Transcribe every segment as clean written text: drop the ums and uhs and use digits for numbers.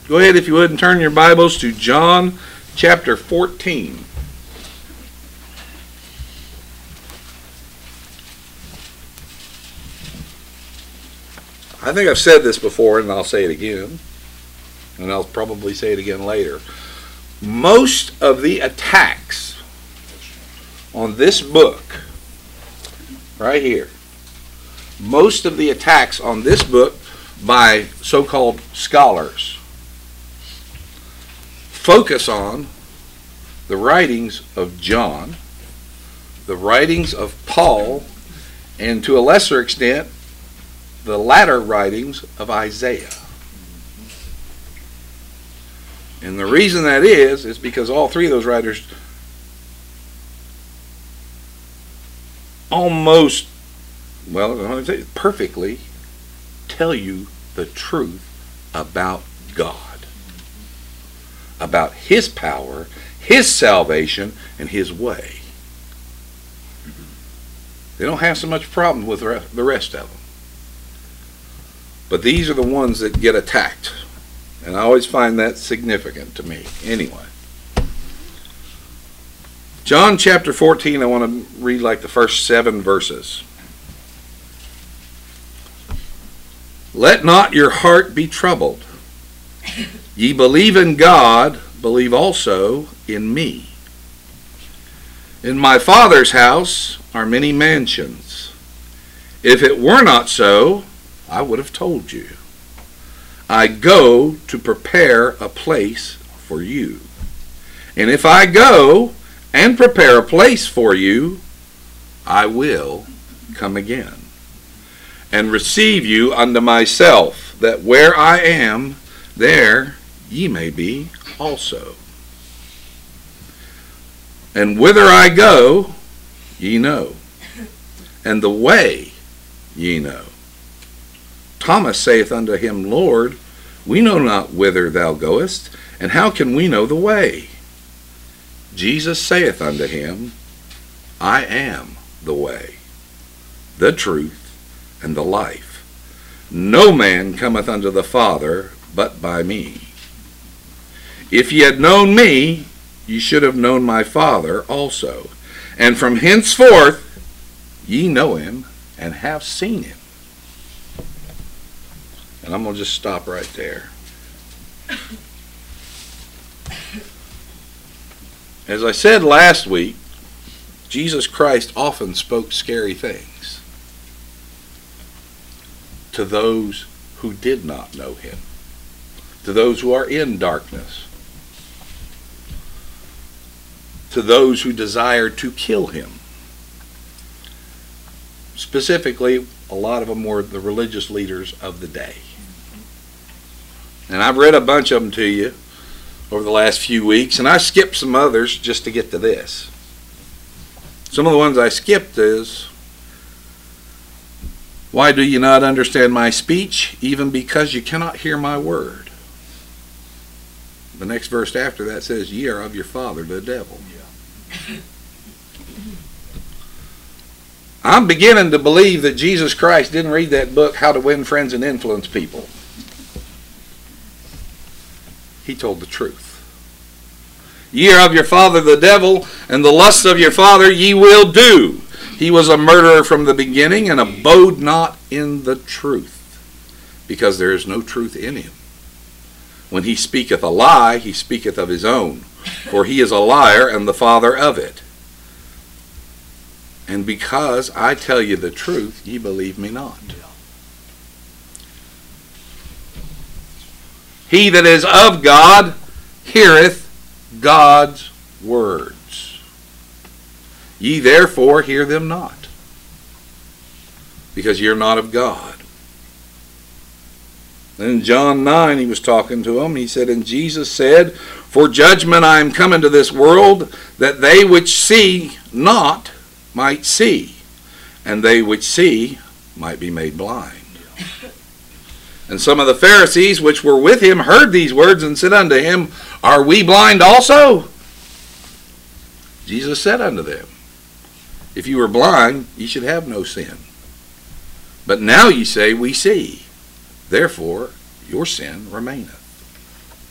Go ahead, if you would, and turn your Bibles to John chapter 14. I think I've said this before, and I'll say it again, and I'll probably say it again later. Most of the attacks on this book, right here, most of the attacks on this book by so-called scholars focus on the writings of John, the writings of Paul, and to a lesser extent, the latter writings of Isaiah. And the reason that is because all three of those writers almost, perfectly tell you the truth about God, about His power, His salvation, and His way. They don't have so much problem with the rest of them. But these are the ones that get attacked. And I always find that significant to me. Anyway. John chapter 14, I want to read like the first 7 verses. Let not your heart be troubled. Ye believe in God, believe also in me. In my Father's house are many mansions. If it were not so, I would have told you. I go to prepare a place for you. And if I go and prepare a place for you, I will come again and receive you unto myself, that where I am, there ye may be also. And whither I go, ye know, and the way ye know. Thomas saith unto him, Lord, we know not whither thou goest, and how can we know the way? Jesus saith unto him, I am the way, the truth, and the life. No man cometh unto the Father but by me. If ye had known me, ye should have known my Father also. And from henceforth ye know him and have seen him. And I'm going to just stop right there. As I said last week, Jesus Christ often spoke scary things to those who did not know him, to those who are in darkness, to those who desired to kill him. Specifically, a lot of them were the religious leaders of the day. And I've read a bunch of them to you over the last few weeks, and I skipped some others just to get to this. Some of the ones I skipped is, why do you not understand my speech, even because you cannot hear my word? The next verse after that says, ye are of your father, the devil. Yeah. I'm beginning to believe that Jesus Christ didn't read that book, How to Win Friends and Influence People. He told the truth. Ye are of your father the devil, and the lusts of your father ye will do. He was a murderer from the beginning, and abode not in the truth, because there is no truth in him. When he speaketh a lie, he speaketh of his own, for he is a liar and the father of it. And because I tell you the truth, ye believe me not. He that is of God heareth God's words. Ye therefore hear them not, because ye are not of God. Then in John 9 he was talking to them. He said, and Jesus said, for judgment I am come into this world, that they which see not might see, and they which see might be made blind. And some of the Pharisees which were with him heard these words and said unto him, are we blind also? Jesus said unto them, if you were blind, ye should have no sin. But now ye say, we see. Therefore your sin remaineth.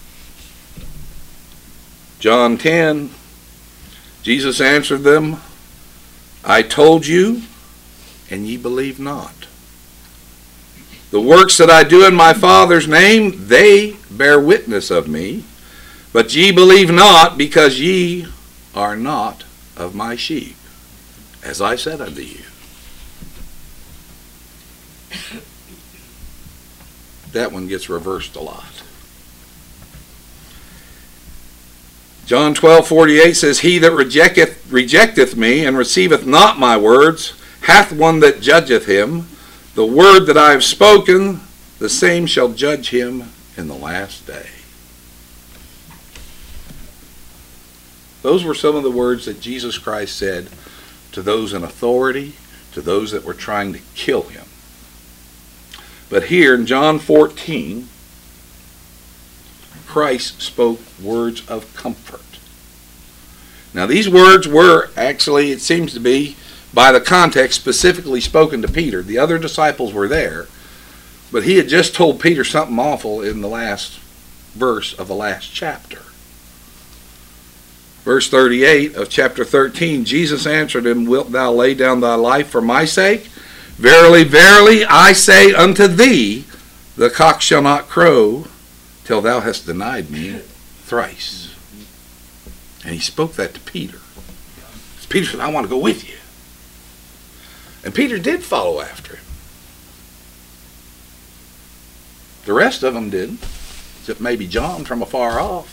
John 10, Jesus answered them, I told you, and ye believe not. The works that I do in my Father's name, they bear witness of me. But ye believe not, because ye are not of my sheep, as I said unto you. That one gets reversed a lot. John 12:48 says, He that rejecteth me, and receiveth not my words, hath one that judgeth him. The word that I have spoken, the same shall judge him in the last day. Those were some of the words that Jesus Christ said to those in authority, to those that were trying to kill him. But here in John 14, Christ spoke words of comfort. Now these words were actually, it seems to be, by the context, specifically spoken to Peter. The other disciples were there, but he had just told Peter something awful in the last verse of the last chapter. Verse 38 of chapter 13, Jesus answered him, Wilt thou lay down thy life for my sake? Verily, verily, I say unto thee, the cock shall not crow till thou hast denied me thrice. And he spoke that to Peter. Peter said, I want to go with you. And Peter did follow after him. The rest of them didn't, except maybe John from afar off.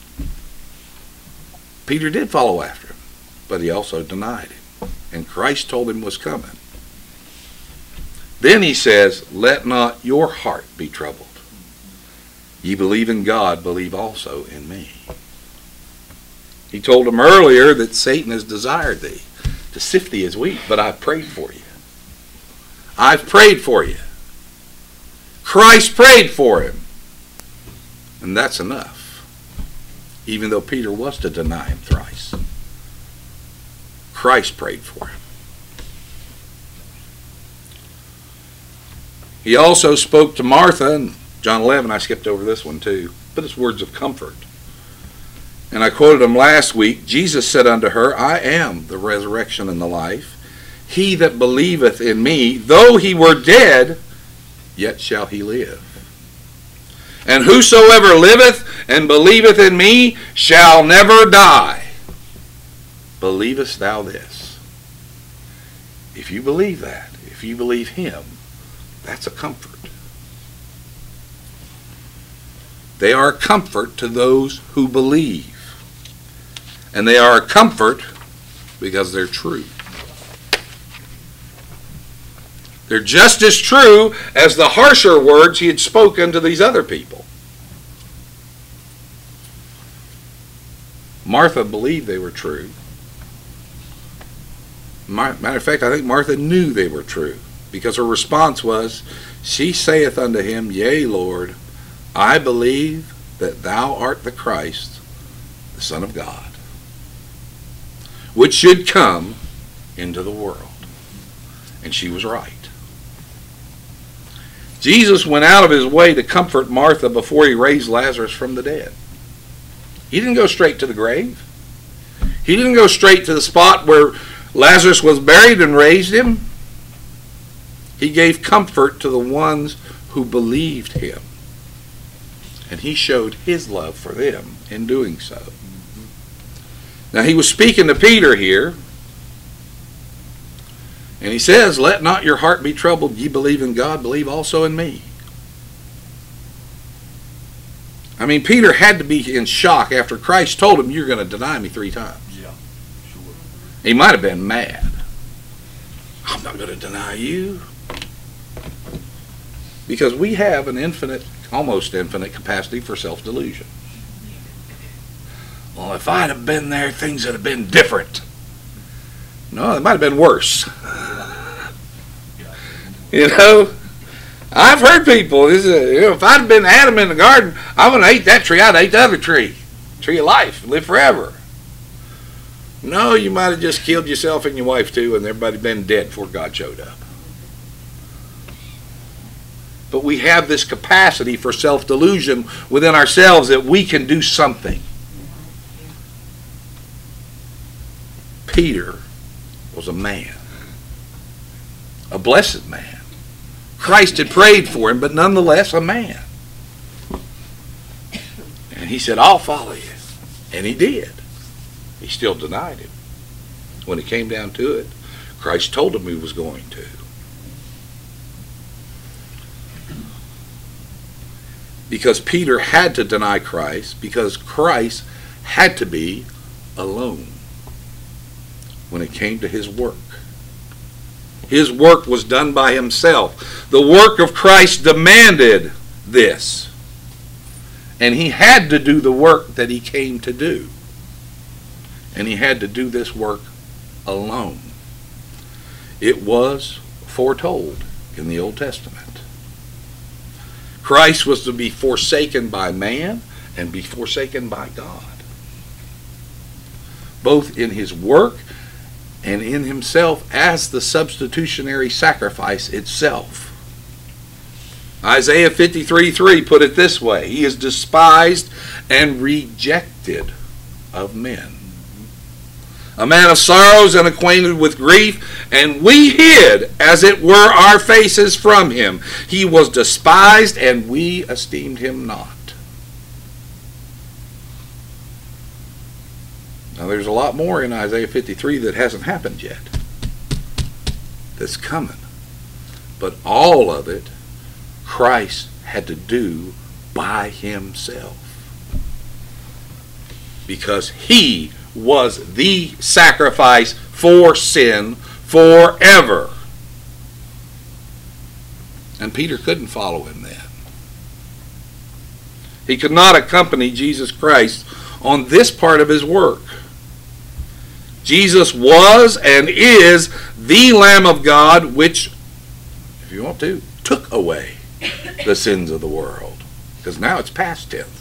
Peter did follow after him, but he also denied him. And Christ told him was coming. Then he says, Let not your heart be troubled. Ye believe in God, believe also in me. He told him earlier that Satan has desired thee, to sift thee as wheat, but I've prayed for you. I've prayed for you. Christ prayed for him. And that's enough. Even though Peter was to deny him thrice. Christ prayed for him. He also spoke to Martha, in John 11, I skipped over this one too, but it's words of comfort. And I quoted him last week. Jesus said unto her, I am the resurrection and the life. He that believeth in me, though he were dead, yet shall he live. And whosoever liveth and believeth in me shall never die. Believest thou this? If you believe that, if you believe him, that's a comfort. They are a comfort to those who believe. And they are a comfort because they're true. They're just as true as the harsher words he had spoken to these other people. Martha believed they were true. Matter of fact, I think Martha knew they were true, because her response was, She saith unto him, Yea, Lord, I believe that thou art the Christ, the Son of God, which should come into the world. And she was right. Jesus went out of his way to comfort Martha before he raised Lazarus from the dead. He didn't go straight to the grave. He didn't go straight to the spot where Lazarus was buried and raised him. He gave comfort to the ones who believed him. And he showed his love for them in doing so. Now he was speaking to Peter here. And he says, Let not your heart be troubled. Ye believe in God, believe also in me. I mean, Peter had to be in shock after Christ told him, You're going to deny me 3 times. Yeah, sure. He might have been mad. I'm not going to deny you. Because we have an infinite, almost infinite capacity for self-delusion. Well, if I'd have been there, things would have been different. No, it might have been worse. You know, I've heard people, if I'd have been Adam in the garden, I wouldn't have ate that tree, I'd ate the other tree. Tree of life, live forever. No, you might have just killed yourself and your wife too, and everybody been dead before God showed up. But we have this capacity for self-delusion within ourselves that we can do something. Peter was a man, a blessed man. Christ had prayed for him, but nonetheless a man. And he said, I'll follow you. And he did. He still denied him. When it came down to it, Christ told him he was going to. Because Peter had to deny Christ, because Christ had to be alone when it came to his work. His work was done by himself. The work of Christ demanded this. And he had to do the work that he came to do. And he had to do this work alone. It was foretold in the Old Testament. Christ was to be forsaken by man and be forsaken by God, both in his work and in himself as the substitutionary sacrifice itself. Isaiah 53:3 put it this way: he is despised and rejected of men, a man of sorrows and acquainted with grief, and we hid, as it were, our faces from him. He was despised, and we esteemed him not. Now there's a lot more in Isaiah 53 that hasn't happened yet, that's coming. But all of it, Christ had to do by himself. Because he was the sacrifice for sin forever. And Peter couldn't follow him then. He could not accompany Jesus Christ on this part of his work. Jesus was and is the Lamb of God, which, if you want to, took away the sins of the world. Because now it's past tense.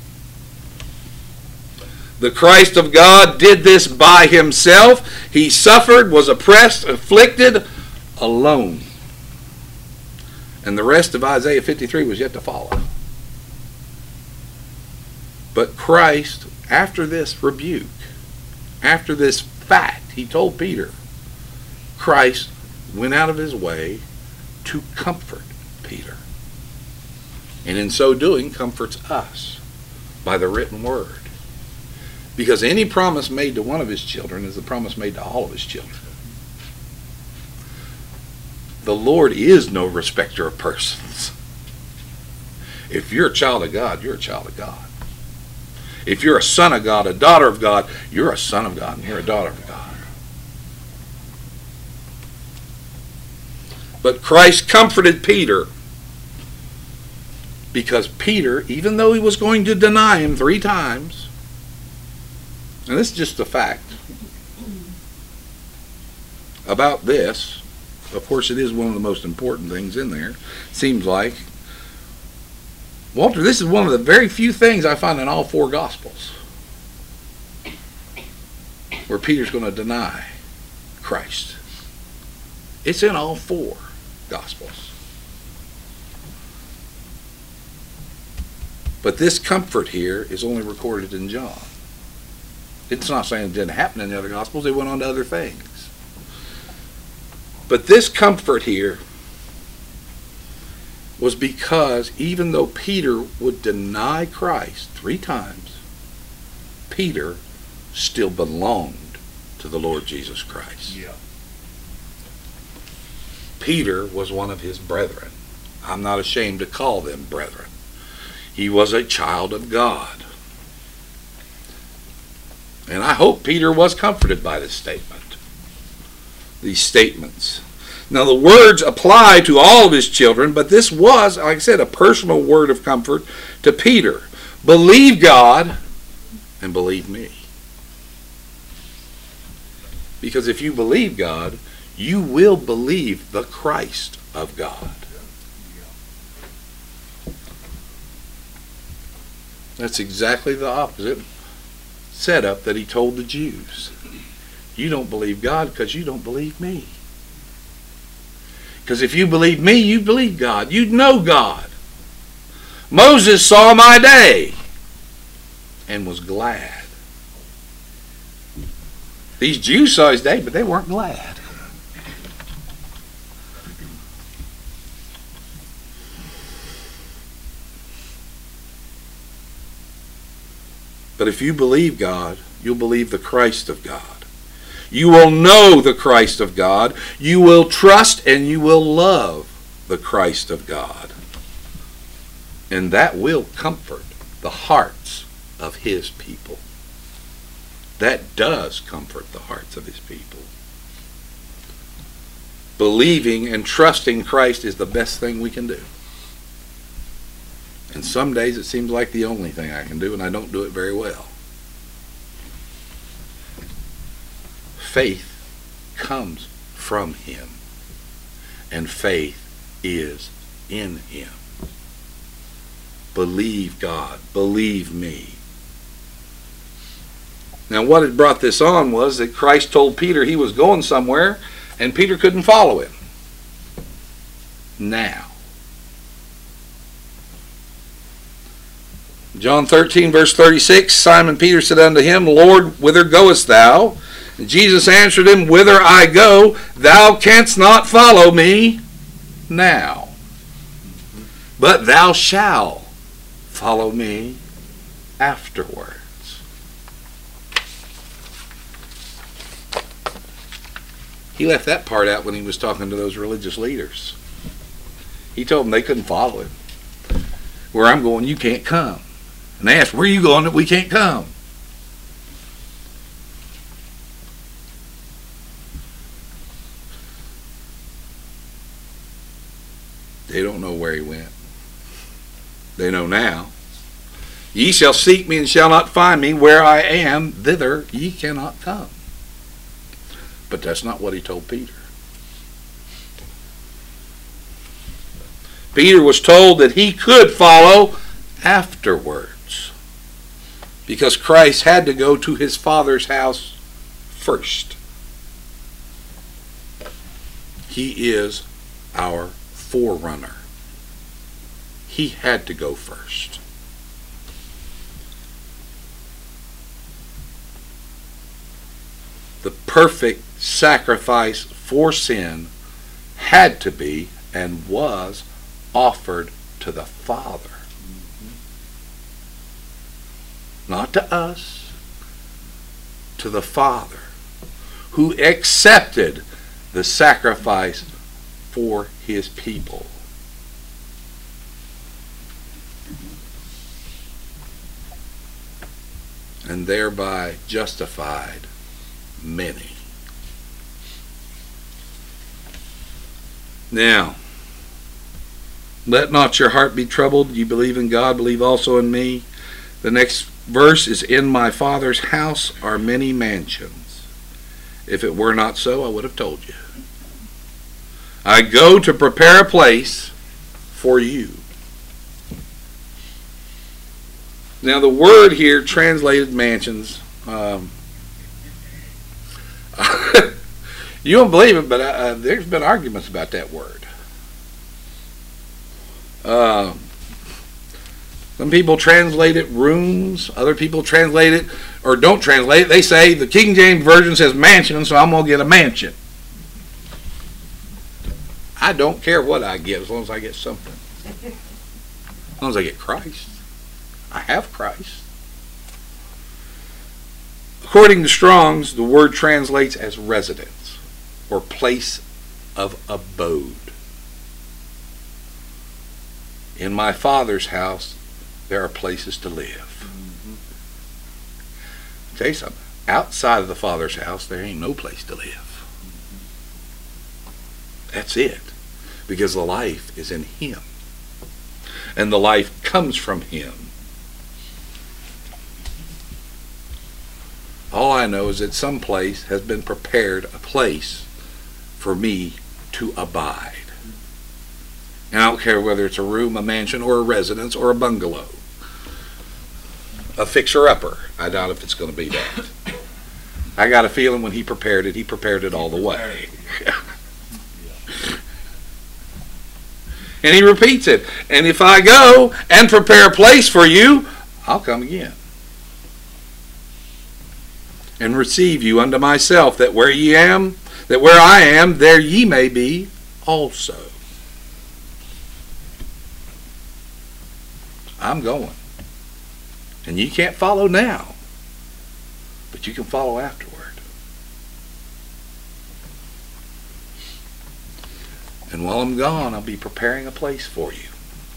The Christ of God did this by himself. He suffered, was oppressed, afflicted, alone. And the rest of Isaiah 53 was yet to follow. But Christ, after this rebuke, after this fact, he told Peter, Christ went out of his way to comfort Peter. And in so doing, comforts us by the written word. Because any promise made to one of his children is the promise made to all of his children. The Lord is no respecter of persons. If you're a child of God, you're a child of God. If you're a son of God, a daughter of God, you're a son of God and you're a daughter of God. But Christ comforted Peter because Peter, even though he was going to deny him 3 times, and this is just a fact about this. Of course, it is one of the most important things in there. Seems like. Walter, this is one of the very few things I find in all 4 Gospels where Peter's going to deny Christ. It's in all 4 Gospels. But this comfort here is only recorded in John. It's not saying it didn't happen in the other Gospels. They went on to other things. But this comfort here was because even though Peter would deny Christ 3 times, Peter still belonged to the Lord Jesus Christ. Yeah. Peter was one of his brethren. I'm not ashamed to call them brethren. He was a child of God. And I hope Peter was comforted by this statement. These statements. Now the words apply to all of his children, but this was, like I said, a personal word of comfort to Peter. Believe God and believe me. Because if you believe God, you will believe the Christ of God. That's exactly the opposite setup that he told the Jews. You don't believe God because you don't believe me. Because if you believe me, you believe God. You know God. Moses saw my day and was glad. These Jews saw his day, but they weren't glad. But if you believe God, you'll believe the Christ of God. You will know the Christ of God. You will trust and you will love the Christ of God. And that will comfort the hearts of his people. That does comfort the hearts of his people. Believing and trusting Christ is the best thing we can do. And some days it seems like the only thing I can do, and I don't do it very well. Faith comes from him, and faith is in him. Believe God. Believe me. Now what had brought this on was that Christ told Peter he was going somewhere, and Peter couldn't follow him. Now, John 13, verse 36, Simon Peter said unto him, Lord, whither goest thou? And Jesus answered him, Whither I go, thou canst not follow me now, but thou shalt follow me afterwards. He left that part out when he was talking to those religious leaders. He told them they couldn't follow him. Where I'm going, you can't come. And they asked, where are you going that we can't come? They don't know where he went. They know now. Ye shall seek me and shall not find me. Where I am, thither ye cannot come. But that's not what he told Peter. Peter was told that he could follow afterwards, because Christ had to go to his Father's house first. He is our forerunner. He had to go first. The perfect sacrifice for sin had to be and was offered to the Father. Not to us, to the Father, who accepted the sacrifice for his people. And thereby justified many. Now, let not your heart be troubled. You believe in God, believe also in me. The next verse is, in my Father's house are many mansions. If it were not so, I would have told you. I go to prepare a place for you. Now the word here translated mansions, you won't believe it, but there's been arguments about that word. Some people translate it rooms. Other people translate it, or don't translate it. They say the King James Version says mansion, so I'm going to get a mansion. I don't care what I get as long as I get something. As long as I get Christ. I have Christ. According to Strong's, the word translates as residence or place of abode. In my Father's house, there are places to live. I'll tell you something. Outside of the Father's house, there ain't no place to live. That's it. Because the life is in Him. And the life comes from Him. All I know is that some place has been prepared, a place for me to abide. And I don't care whether it's a room, a mansion, or a residence, or a bungalow. A fixer-upper. I doubt if it's going to be that. I got a feeling when He prepared it all the way. And He repeats it. And if I go and prepare a place for you, I'll come again. and receive you unto myself, that where I am, there ye may be also. I'm going. And you can't follow now, but you can follow afterward. And while I'm gone, I'll be preparing a place for you.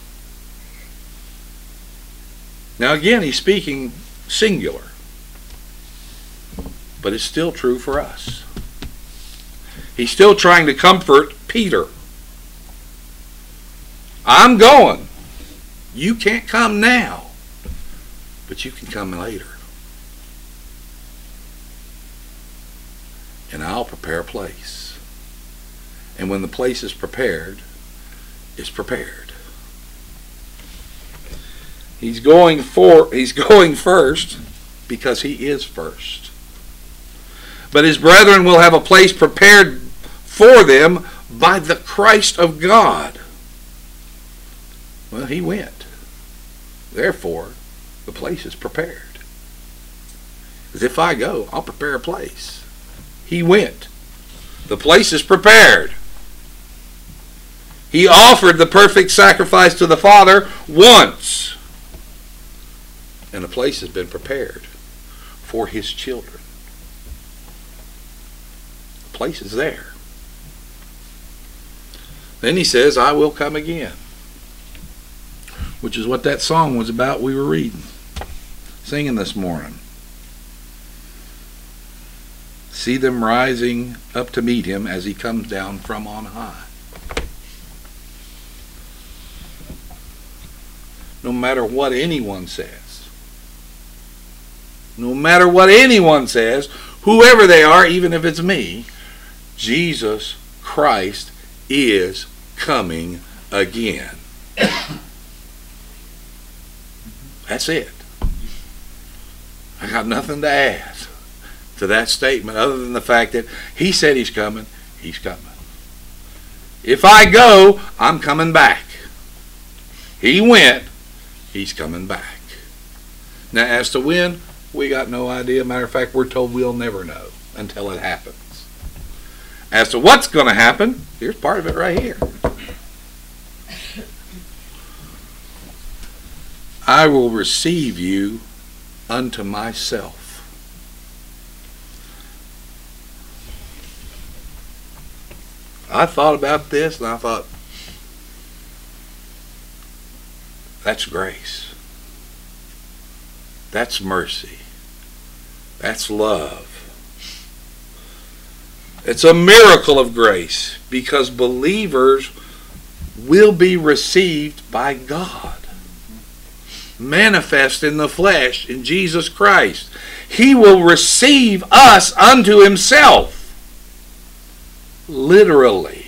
Now again, he's speaking singular, but it's still true for us. He's still trying to comfort Peter. I'm going. You can't come now, but you can come later. And I'll prepare a place. And when the place is prepared, it's prepared. He's going first because he is first. But his brethren will have a place prepared for them by the Christ of God. Well, he went. Therefore, the place is prepared. Because if I go, I'll prepare a place. He went. The place is prepared. He offered the perfect sacrifice to the Father once. And the place has been prepared for his children. The place is there. Then he says, I will come again. Which is what that song was about we were reading, singing this morning. See them rising up to meet him as he comes down from on high. No matter what anyone says, whoever they are, even if it's me, Jesus Christ is coming again. That's it. I got nothing to add to that statement other than the fact that he said he's coming. He's coming. If I go, I'm coming back. He went. He's coming back. Now, as to when, we got no idea. Matter of fact, we're told we'll never know until it happens. As to what's going to happen, here's part of it right here. I will receive you unto myself. I thought about this and I thought, that's grace. That's mercy. That's love. It's a miracle of grace because believers will be received by God. Manifest in the flesh in Jesus Christ. He will receive us unto himself. Literally.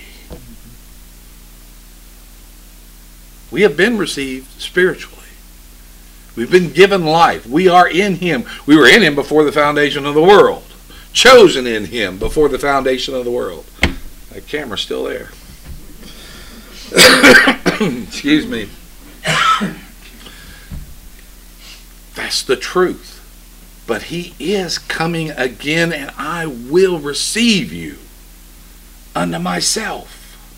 We have been received spiritually. We've been given life. We are in him. We were in him before the foundation of the world. Chosen in him before the foundation of the world. That camera's still there. Excuse me. That's the truth. But he is coming again, and I will receive you unto myself.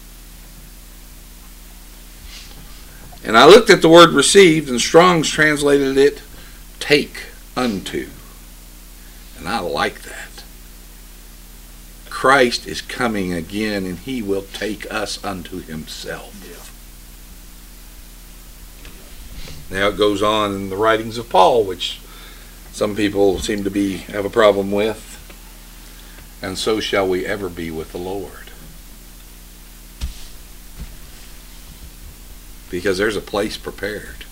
And I looked at the word received, and Strong's translated it take unto. And I like that. Christ is coming again, and he will take us unto himself. Now it goes on in the writings of Paul, which some people seem to have a problem with. And so shall we ever be with the Lord. Because there's a place prepared.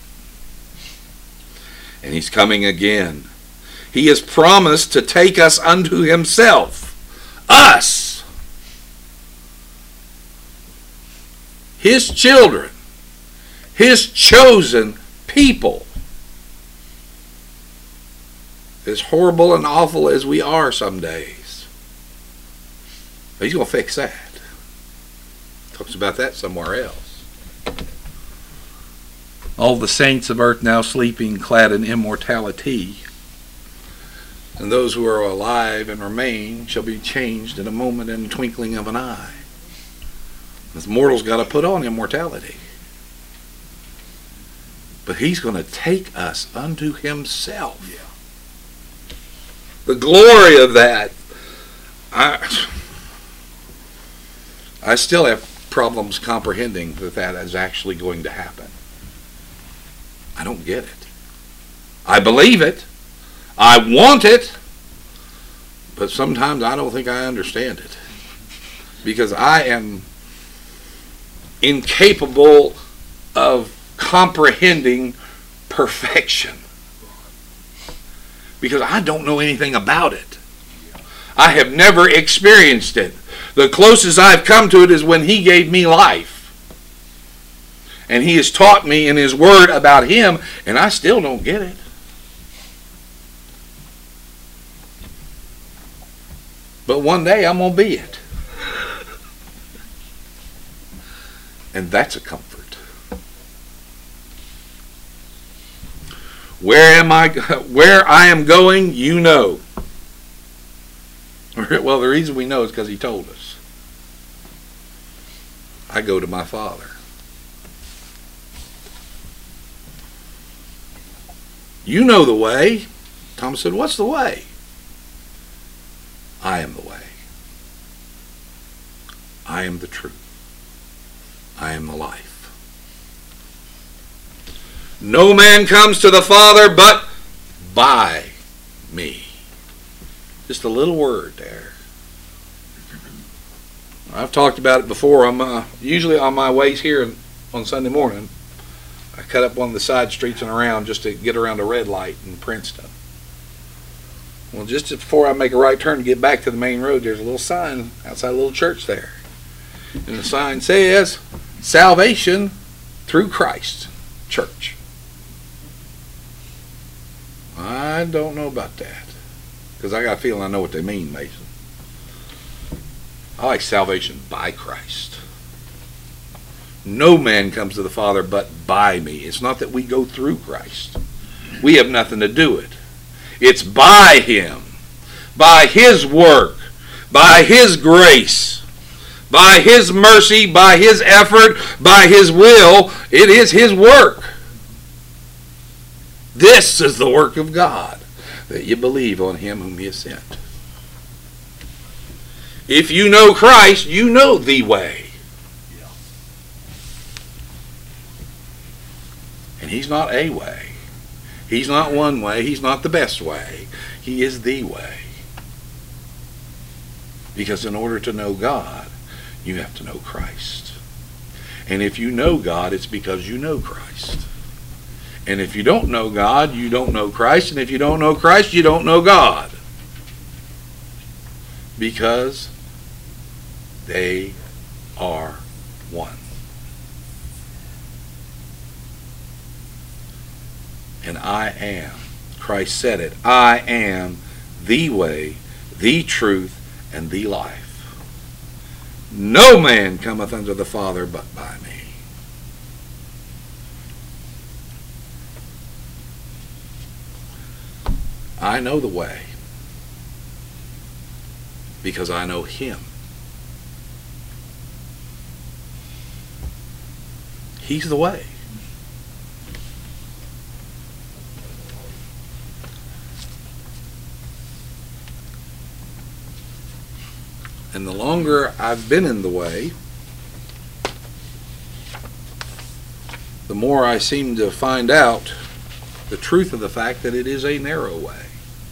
And he's coming again. He has promised to take us unto himself. Us. His children. His chosen people. As horrible and awful as we are some days. But he's going to fix that. Talks about that somewhere else. All the saints of earth now sleeping, clad in immortality. And those who are alive and remain shall be changed in a moment, in the twinkling of an eye. This mortal's got to put on immortality. But he's going to take us unto himself. Yeah. The glory of that. I still have problems comprehending that is actually going to happen. I don't get it. I believe it. I want it. But sometimes I don't think I understand it. Because I am incapable of comprehending perfection. Because I don't know anything about it. I have never experienced it. The closest I've come to it is when he gave me life. And he has taught me in his word about him, and I still don't get it. But one day I'm going to be it. And that's a comfort. Where I am going, you know. Well, the reason we know is because he told us. I go to my Father. You know the way. Thomas said, what's the way? I am the way. I am the truth. I am the life. No man comes to the Father but by me. Just a little word there. I've talked about it before. I'm usually on my ways here on Sunday morning. I cut up one of the side streets and around just to get around a red light in Princeton. Well, just before I make a right turn to get back to the main road, there's a little sign outside a little church there. And the sign says, Salvation through Christ Church. I don't know about that. Because I got a feeling I know what they mean, Mason. I like salvation by Christ. No man comes to the Father but by me. It's not that we go through Christ. We have nothing to do with it. It's by him, by his work, by his grace, by his mercy, by his effort, by his will. It is his work. This is the work of God, that you believe on him whom he has sent. If you know Christ, you know the way. Yeah. And he's not a way. He's not one way. He's not the best way. He is the way. Because in order to know God, you have to know Christ. And if you know God, it's because you know Christ. And if you don't know God, you don't know Christ. And if you don't know Christ, you don't know God. Because they are one. And I am, Christ said it, I am the way, the truth, and the life. No man cometh unto the Father but by me. I know the way because I know him. He's the way. And the longer I've been in the way, the more I seem to find out the truth of the fact that it is a narrow way.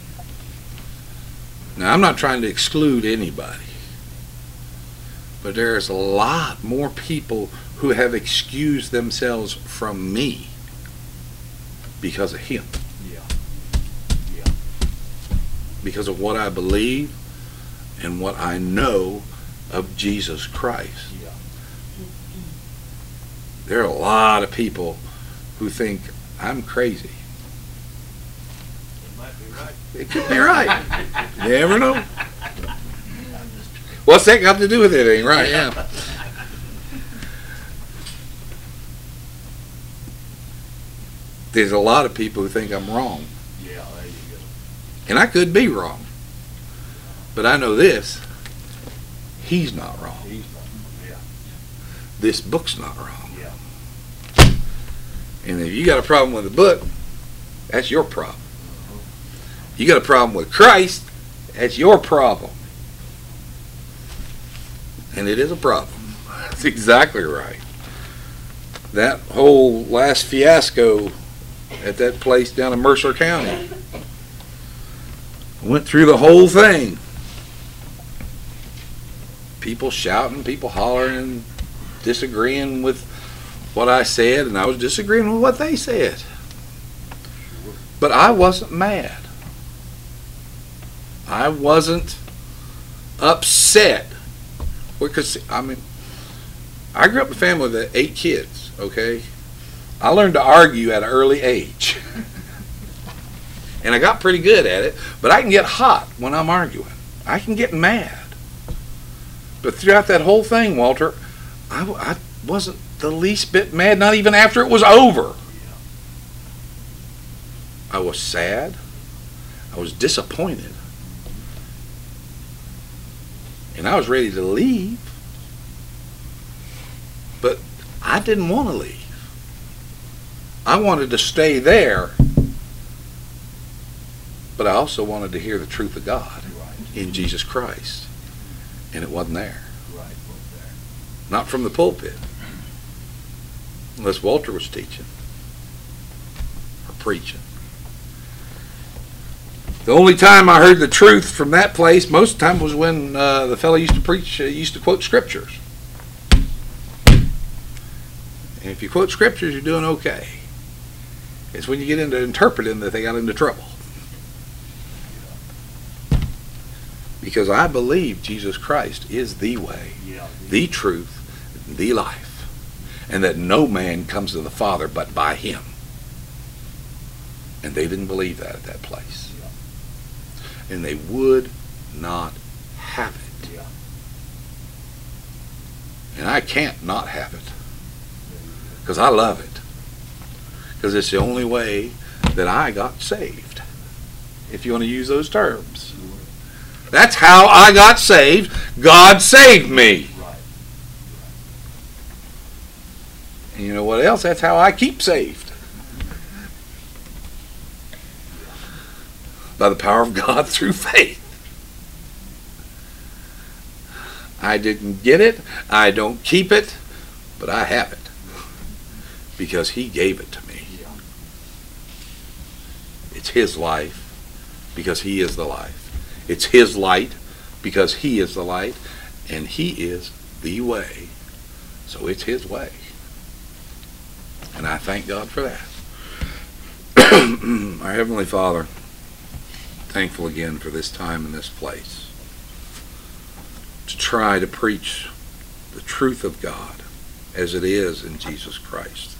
Now, I'm not trying to exclude anybody, but there's a lot more people who have excused themselves from me because of him. Yeah. Because of what I believe and what I know of Jesus Christ. Yeah. There are a lot of people who think I'm crazy. It might be right. It could be right. You never know. What's that got to do with it? Ain't right, yeah. There's a lot of people who think I'm wrong. Yeah, there you go. And I could be wrong. But I know this. He's not wrong. This book's not wrong. And if you got a problem with the book, that's your problem. You got a problem with Christ, that's your problem. And it is a problem. That's exactly right. That whole last fiasco at that place down in Mercer County, went through the whole thing. People shouting, people hollering, disagreeing with what I said, and I was disagreeing with what they said. But I wasn't mad. I wasn't upset. Because, I mean, I grew up in a family with 8 kids, okay? I learned to argue at an early age. And I got pretty good at it, but I can get hot when I'm arguing. I can get mad. But throughout that whole thing, Walter, I wasn't the least bit mad, not even after it was over. I was sad. I was disappointed. And I was ready to leave. But I didn't want to leave. I wanted to stay there. But I also wanted to hear the truth of God in Jesus Christ. And it wasn't there. Not from the pulpit. Unless Walter was teaching or preaching. The only time I heard the truth from that place, most of the time, was when the fellow used to preach, used to quote scriptures. And if you quote scriptures, you're doing okay. It's when you get into interpreting that they got into trouble. Because I believe Jesus Christ is the way, the truth, the life. And that no man comes to the Father but by him. And they didn't believe that at that place. And they would not have it. And I can't not have it. Because I love it. Because it's the only way that I got saved. If you want to use those terms. That's how I got saved. God saved me. And you know what else? That's how I keep saved. By the power of God through faith. I didn't get it. I don't keep it. But I have it. Because he gave it to me. It's his life. Because he is the life. It's his light. Because he is the light. And he is the way. So it's his way. And I thank God for that. Our Heavenly Father, thankful again for this time and this place to try to preach the truth of God as it is in Jesus Christ.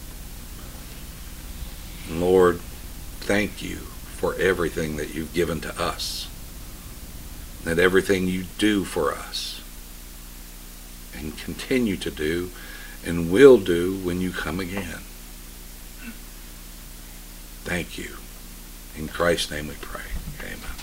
And Lord, thank you for everything that you've given to us, that everything you do for us and continue to do and will do when you come again. Thank you. In Christ's name we pray. Amen.